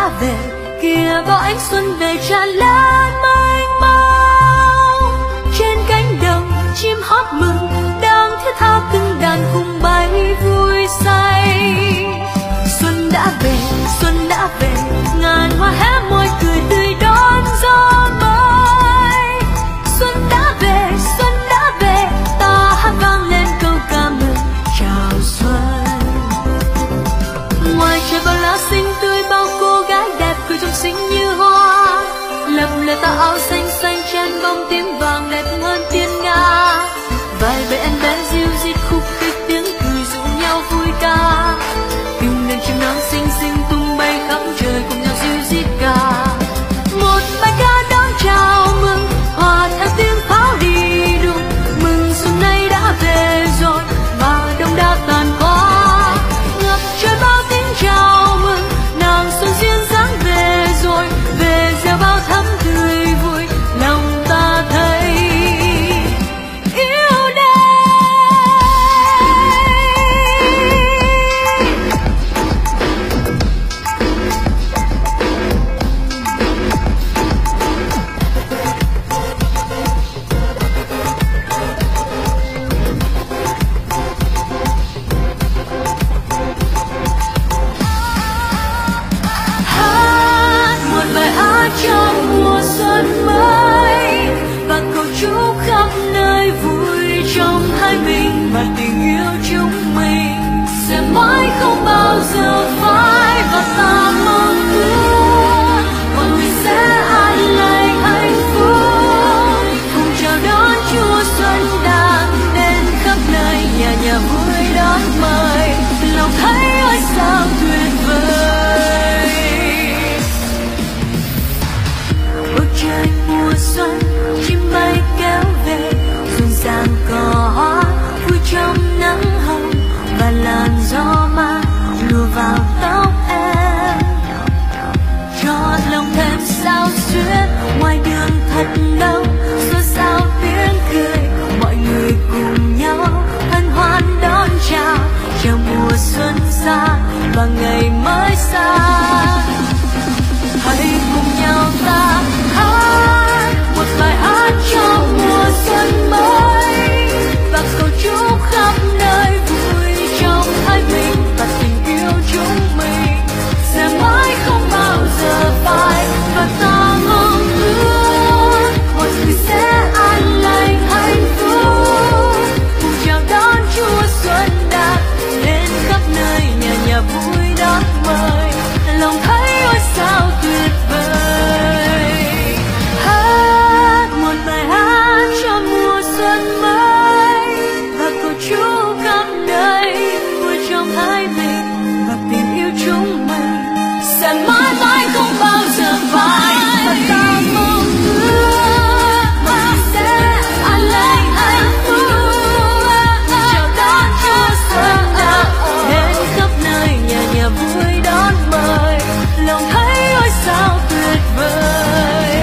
đã về, kìa bao ánh xuân về tràn lan mênh mông. Trên cánh đồng chim hót mừng, đang thiết tha từng đàn cùng bay vui say. Xuân đã về, ngàn hoa hé môi cười tươi đón gió mới. Xuân đã về, ta hát vang lên câu ca mừng chào xuân. Ngoài trời bao lá xinh tươi, bao cô gái đẹp cười trong xinh như hoa. Lập lè tà áo xanh xanh trên bông tím vàng đẹp hơn thiên nga. Vài bé em bé ríu rít khúc khích tiếng cười rủ nhau vui ca. Từng đàn chim non xinh xinh tung bay khắp trời cùng nhau ríu rít ca. Một bài ca đón chào mừng, hòa theo tiếng pháo đi đùng. Mừng xuân nay đã về rồi và đông đã tàn qua. Ngập trời bao tiếng chào mừng, nàng xuân duyên dáng về rồi. Về gieo bao thắm tươi vui, lòng ta thấy yêu đây. Hát một bài hát trong mùa xuân mới và cầu chúc khắp nơi vui trong hai mình và tình yêu chúng mình sẽ mãi không bao giờ phai. Và ta mong ước mọi người sẽ an lành hạnh phúc, cùng chào đón Chúa Xuân đang đến khắp nơi, nhà nhà vui đón mời. Lòng thấy ôi sao tuyệt vời. Bầu trời mùa xuân chim bay kéo về, rộn ràng cỏ hoa vui trong nắng hồng và làn gió mát lùa vào tóc em. Cho lòng thêm sao xuyến, ngoài đường thật đông xôn xao tiếng cười, mọi người cùng nhau hân hoan đón chào mùa xuân xa và ngày mới xa. Hãy cùng nhau ta hát một bài hát cho mùa xuân mới và cầu chúc khắp nơi vui trong hai mình và tình yêu chúng mình sẽ mãi không bao giờ phai. Và ta mong ước mọi người sẽ an lành hạnh phúc, cùng chào đón Chúa Xuân đã đến khắp nơi, nhà nhà vui đón mời. Lòng thấy ôi sao tuyệt vời. Hát một bài hát cho mùa xuân mới và cầu chúc khắp nơi vui trong hai mình và tình yêu chúng mình sẽ mãi mãi không bao giờ phai. Và ta mong ước mọi người sẽ an lành hạnh phúc, chào đón Chúa Xuân đã đến khắp nơi, nhà nhà vui đón mời. Lòng thấy ôi sao tuyệt vời.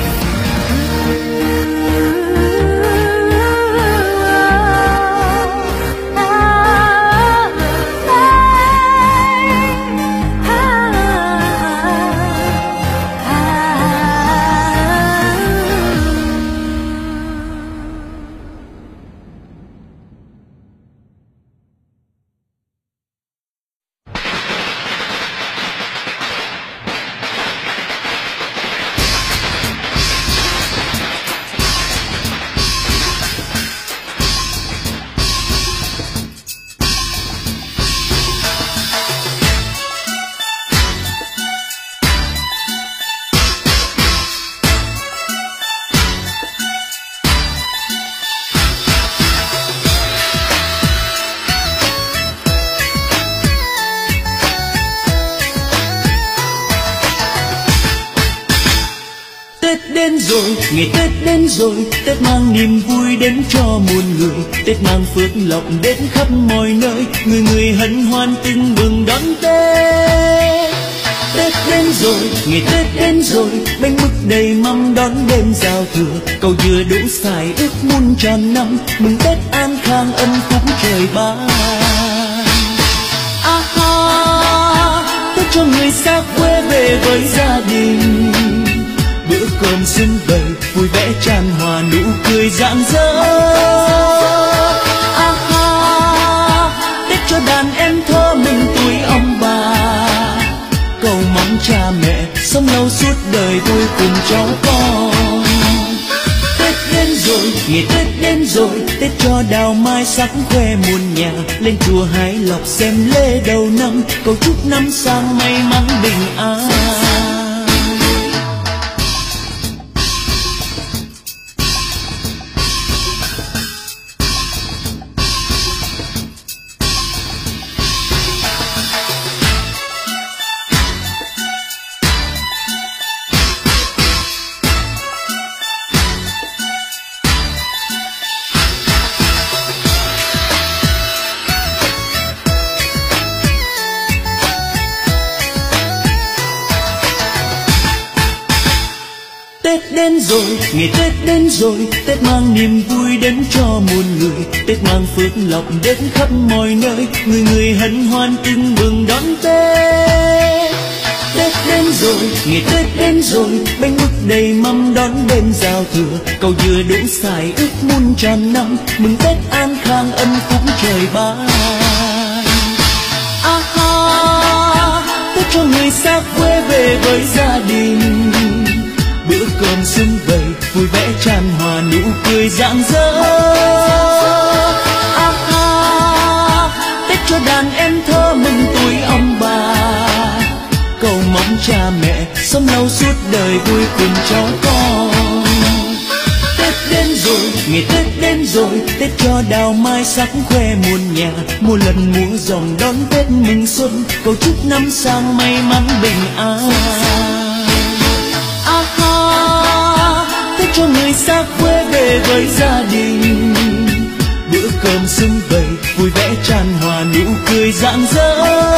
rồi, ngày Tết đến rồi, Tết mang niềm vui đến cho muôn người, Tết mang phước lộc đến khắp mọi nơi, người người hân hoan tưng bừng đón Tết. Tết đến rồi, ngày Tết đến rồi, bánh mứt đầy mâm đón đêm giao thừa, cầu dừa đủ xài ước muôn tròn năm, mừng Tết an khang ân phúc trời ban. Tết cho người xa quê về với gia đình. Bữa cơm xung vầy vui vẻ tràn hòa, nụ cười rạng rỡ. Tết cho đàn em thơ mừng tuổi ông bà, cầu mong cha mẹ sống lâu suốt đời vui cùng cháu con. Tết đến rồi, ngày Tết đến rồi, Tết cho đào mai sắc khoe muôn nhà. Lên chùa hái lộc xem lễ đầu năm, cầu chúc năm sang may mắn bình an. Tết đến rồi, ngày Tết đến rồi, Tết mang niềm vui đến cho muôn người. Tết mang phước lộc đến khắp mọi nơi, người người hân hoan tưng bừng đón Tết. Tết đến rồi, ngày Tết đến rồi, bánh mứt đầy mâm đón đêm giao thừa. Cầu dừa đủ xài ước muôn tròn năm, mừng Tết an khang ân phúc trời ban. Tết cho người xa quê về với gia đình. Bữa cơm xung vầy vui vẻ tràn hòa, nụ cười rạng rỡ. Tết cho đàn em thơ mừng tuổi ông bà, cầu mong cha mẹ sống lâu suốt đời vui cùng cháu con. Tết đến rồi, ngày Tết đến rồi, Tết cho đào mai sắc khoe muôn nhà. Muôn lần múa rồng đón Tết mừng xuân, cầu chúc năm sang may mắn bình an. Tết cho người xa quê về với gia đình. Bữa cơm xung vầy vui vẻ tràn hòa, nụ cười rạng rỡ.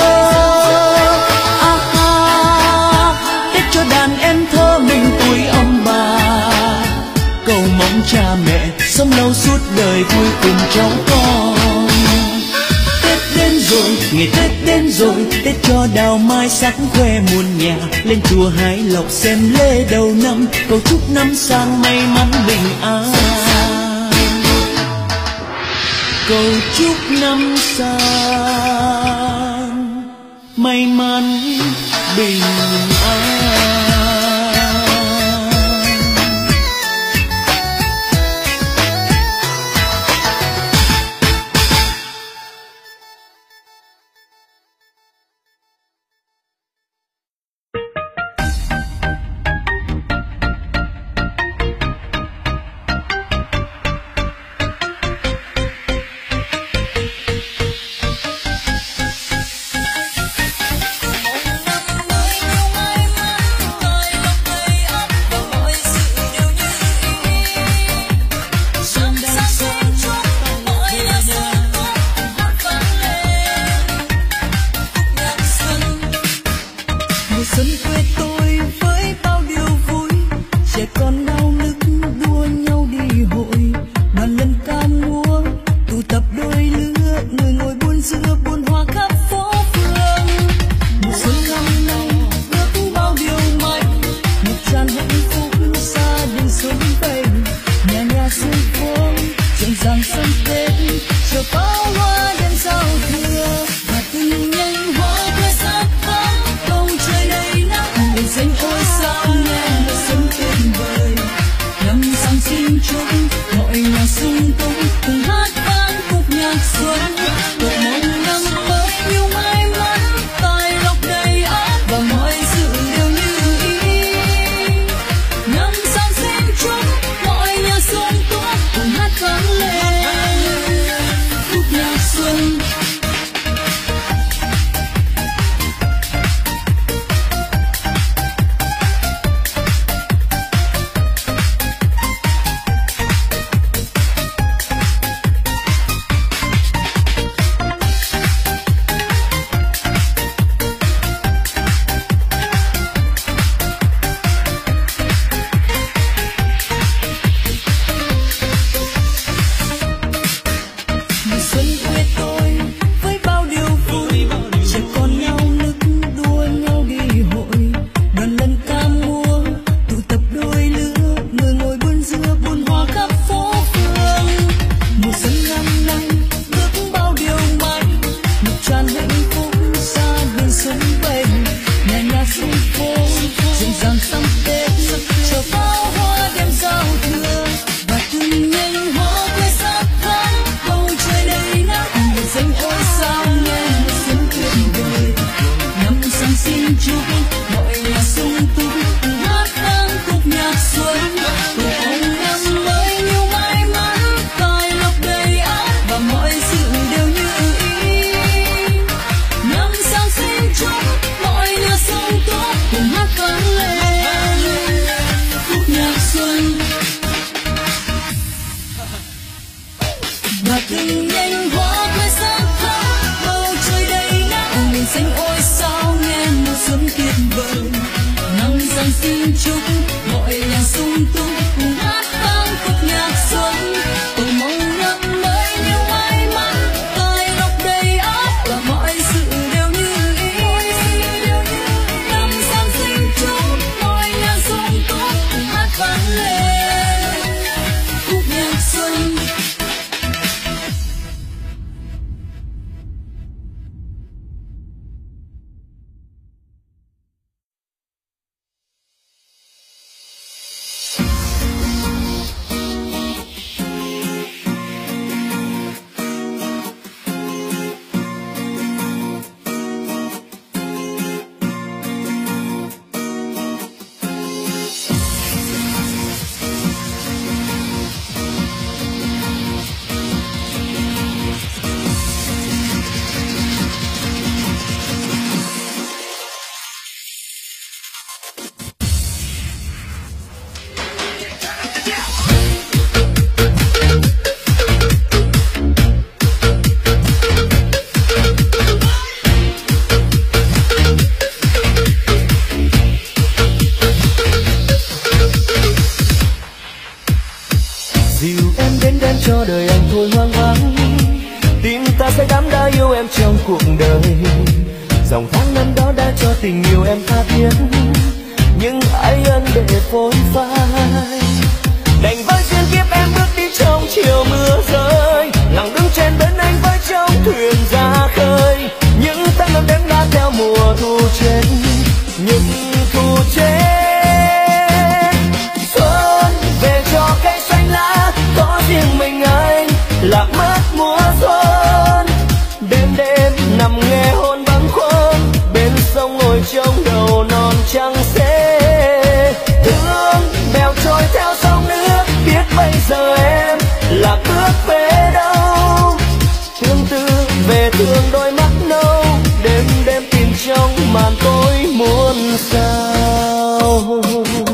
Tết cho đàn em thơ mừng tuổi ông bà, cầu mong cha mẹ sống lâu suốt đời vui cùng cháu con. Tết đến rồi, ngày Tết đến rồi, Tết cho đào mai sắc khoe muôn nhà. Lên chùa hái lộc xem lễ đầu năm, cầu chúc năm sang may mắn bình an. Cầu chúc năm sang may mắn bình an. từng nhành hoa khoe sáng thắm, bầu trời đầy nắng miền xanh ôi sao nghe mùa xuân tuyệt vời. Năm Giáng sinh chúc mọi nhà sung túc cùng hát vang khúc nhạc xuân, cầu mong năm mới nhiều may mắn, tài lộc đầy ắp và mọi sự đều như ý. Năm Giáng sinh chúc mọi nhà sung túc cùng hát vang lên khúc nhạc xuân. Cho đời anh thôi hoang vắng, tim ta sẽ đắm đã yêu em trong cuộc đời. Dòng tháng năm đó đã cho tình yêu em tha thiết, nhưng ai ân để phôi phai. Đành với duyên kiếp em bước đi trong chiều mưa rơi, lặng đứng trên bến anh với trong thuyền ra khơi. Những tháng năm đến đã theo mùa thu chết, những thu chết. Xuân về cho cây xanh lá, có riêng mình anh lạc mất mùa xuân. Đêm đêm nằm nghe hôn bâng khuâng, bên sông ngồi trong đầu non trắng xế. Thương bèo trôi theo sông nước, biết bây giờ em lạc bước về đâu. Tương tư về thương đôi mắt nâu, đêm đêm tìm trong màn tối muôn sao.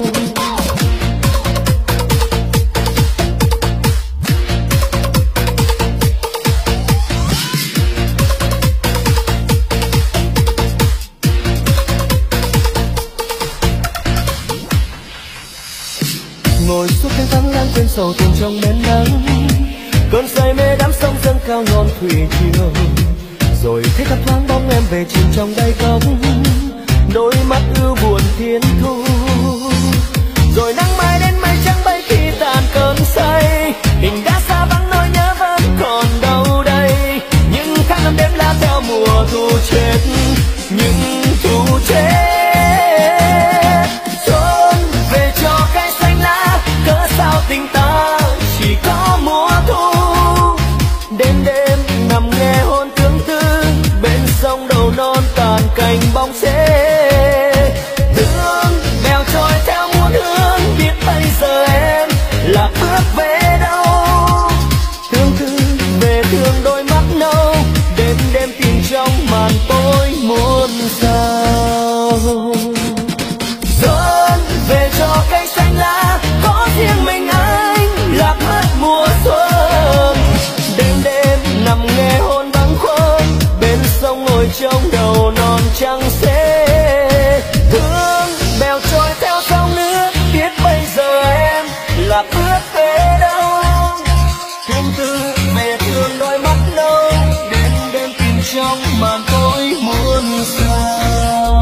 Ngồi suốt cánh vắng lãng quên sầu tình trong bến nắng, cơn say mê đắm sông dâng cao ngon thủy triều. Rồi thấy thấp thoáng bóng em về chìm trong đáy cốc, đôi mắt ưu buồn thiên thu. Rồi nắng mai đến mây trắng bay khi tàn cơn say, tình đã xa vắng nỗi nhớ vẫn còn đâu đây. Những tháng năm đêm lá theo mùa thu chết, những thu chết. Sao tình ta chỉ có mùa thu, đêm đêm nằm nghe hôn tương tư, bên sông đầu non tàn cành bóng xế. Thương bèo trôi theo muôn hướng, biết bây giờ em là bước về đâu. Tương tư về thương đôi mắt nâu, đêm đêm tìm trong màn tối muôn sao. Xuân về cho cây xanh lá, có riêng mình anh lạc mất mùa xuân. Đêm đêm nằm nghe hôn bâng khuâng, bên sông ngồi trong đầu non trắng xế. Thương bèo trôi theo sông nước, biết bây giờ em lạc bước về đâu. Tương tư về thương đôi mắt nâu, đêm đêm tìm trong màn tối muôn sao.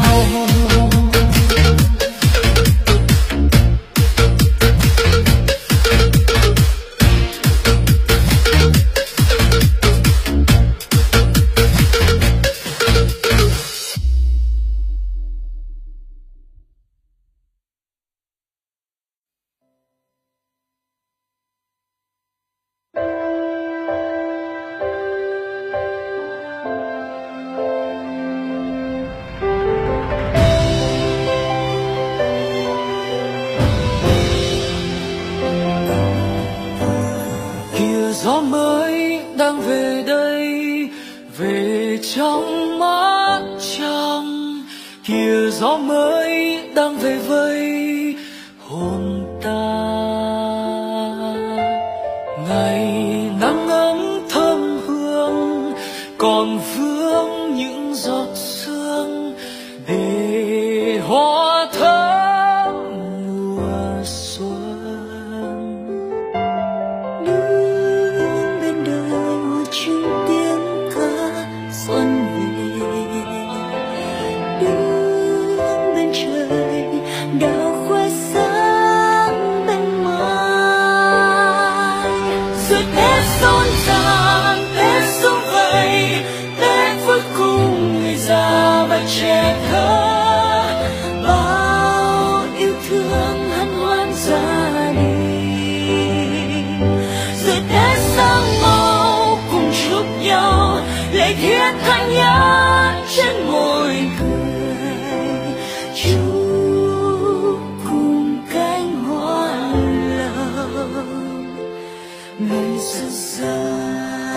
Gió mới đang về đây, về trong mắt trăng. Kìa gió mới đang về vây hồn ta. Ngày nắng ấm thơm còn vương những giọt sương để hoa thắm mùa xuân. Đứng bên đời một chim tiếng ca xuân về, đứng bên trời đào khoe sáng bên mai. Rồi Tết rộn ràng, Tết sum vầy, Tết vui cùng người già và trẻ thơ, Bao yêu thương hân hoan gia đình. rồi Tết sang màu cùng chúc nhau lệ thiết tha nhã trên môi Cười chúc cùng cánh hoa lầu ngày xuân sang.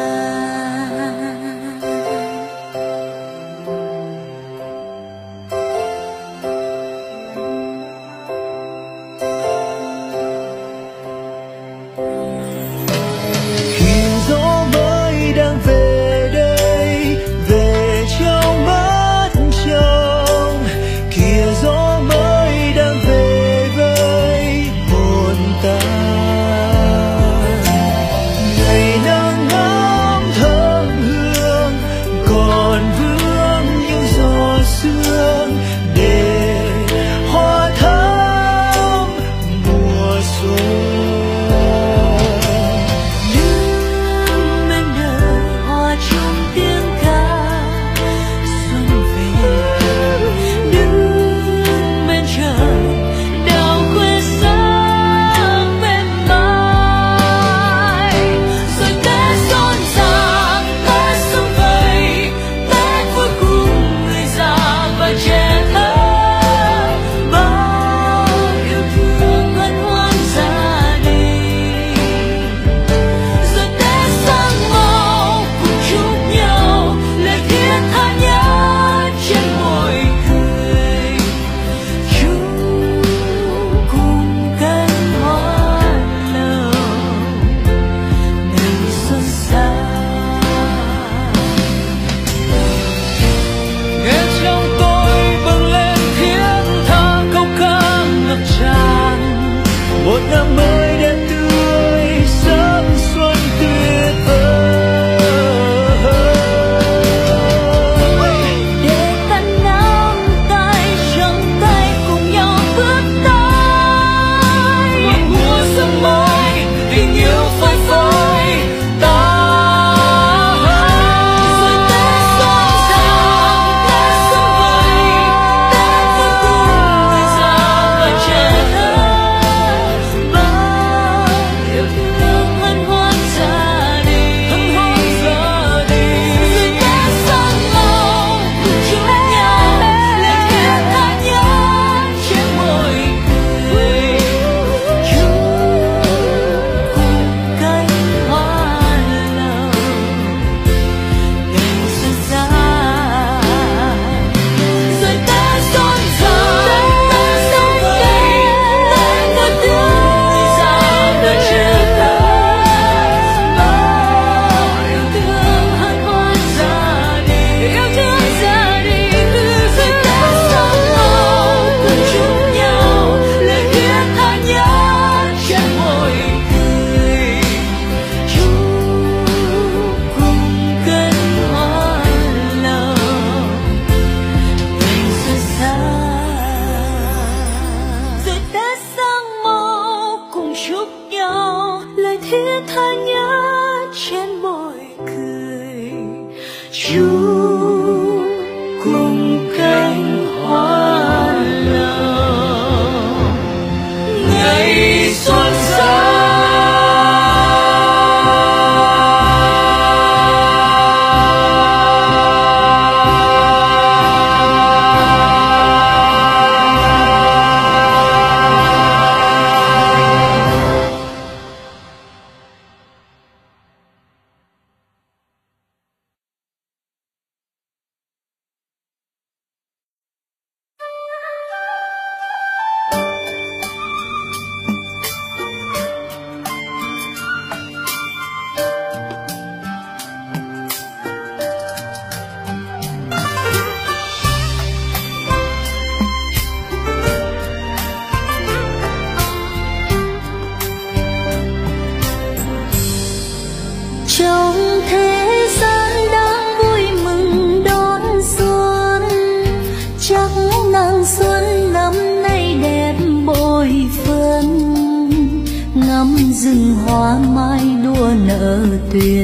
khi gió mới đang về đây, về trong mắt trong kìa gió mới đang về với hồn ta. Ngày nắng ấm thơm hương còn vương những giọt sương để hoa thắm mùa xuân. Đứng bên đời hòa chung tiếng ca xuân về, Đứng bên trời đào khoe sáng bên mai. Rồi Tết rộn ràng, Tết sum vầy, Tết vui cùng người già và trẻ thơ, bao yêu thương hân hoan gia đình. rồi Tết sang màu cùng chúc nhau lời thiết tha nhã trên môi cười. Chúc cùng cánh hoa lầu ngày xuân sang. Nghe trong tôi bừng lên thiên tha câu ca ngập tràn, một năm mới đến tươi sáng xuân tuyệt vời. Để ta nắm tay trong tay cùng nhau bước tới Một mùa xuân mới tình yêu phơi phới ta. Rồi Tết rộn ràng, Tết sum vầy, Tết vui cùng người già và trẻ thơ, bao yêu thương hân hoan gia đình. rồi Tết sang màu cùng chúc nhau lời thiết tha nhã trên môi cười. Chúc cùng cánh hoa lầu ngày xuân sang. Rồi Tết rộn ràng, Tết sum vầy, Tết vui cùng người già và trẻ thơ, Bao yêu thương hân hoan gia đình. yêu thương gia đình. Rồi Tết sang màu cùng chúc nhau lời thiết tha nhã trên môi cười. Chúc cùng cánh hoa lầu ngày xuân sang. Rồi Tết sang màu cùng chúc nhau lời thiết tha nhã trên môi cười. Chúc cùng cánh hoa lầu Ngày xuân sang.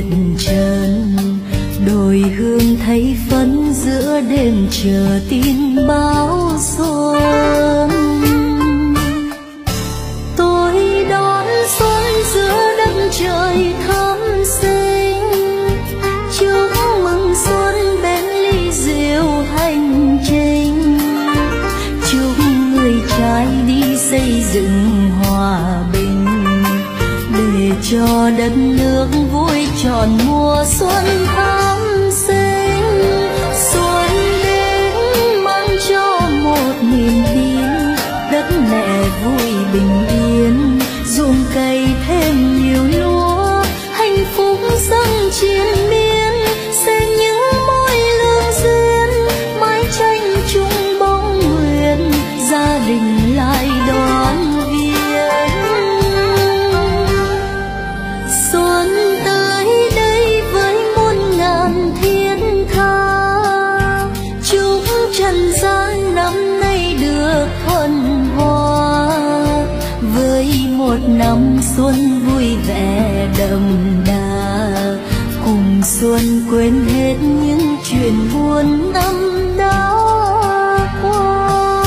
trần, đồi hương thấy phấn giữa đêm chờ tin báo xuân. Tôi đón xuân giữa đất trời thắm xinh, chúc mừng xuân bên ly rượu hành trình, chúc người trai đi xây dựng hòa bình, để cho đất nước vui trọn mùa xuân thắm xinh. Xuân đến mang cho một niềm tin, đất mẹ vui bình yên, ruộng cây thêm nhiều lúa, hạnh phúc dâng triền miên, sẽ những mối lương duyên, mái tranh chung bóng nguyện, gia đình lại đón viếng. Xuân tới đây với muôn ngàn thiên tha, chúc trần gian năm nay được thuần hoa, với một năm xuân vui vẻ đậm đà, cùng xuân quên hết những chuyện buồn năm đã qua.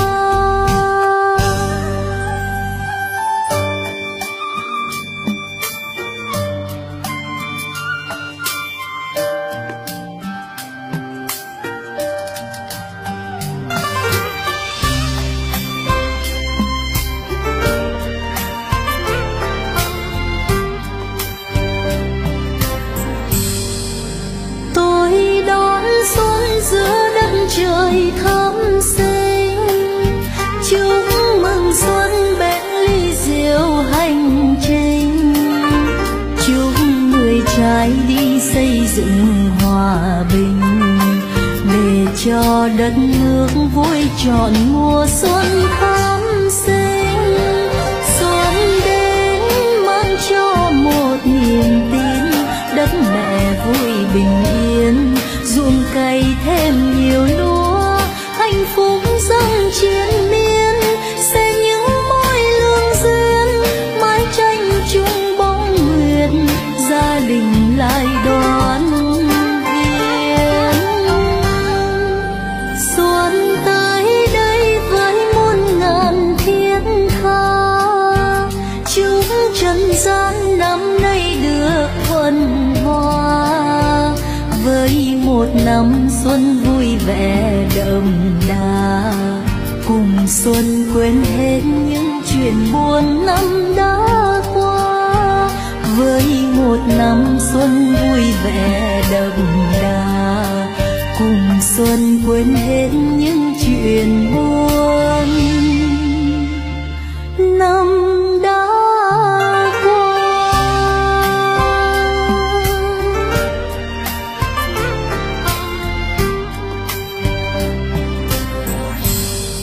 Giữa đất trời thắm xinh, chúc mừng xuân bên ly rượu hành trình, chúc người trai đi xây dựng hòa bình, để cho đất nước vui trọn mùa xuân thắm xinh. Xuân đến mang cho một niềm tin, đất mẹ vui bình yên, ruộng cây thêm nhiều lúa, hạnh phúc dâng triền miên, sẽ những mối lương duyên, mái tranh chung bóng nguyện, gia đình lại đón viếng. Xuân tới đây với muôn ngàn thiên tha, chúc trần gian năm nay được thuần hoa, với một năm xuân vui vẻ đậm đà, cùng xuân quên hết những chuyện buồn năm đã qua, với một năm xuân vui vẻ đậm đà, cùng xuân quên hết những chuyện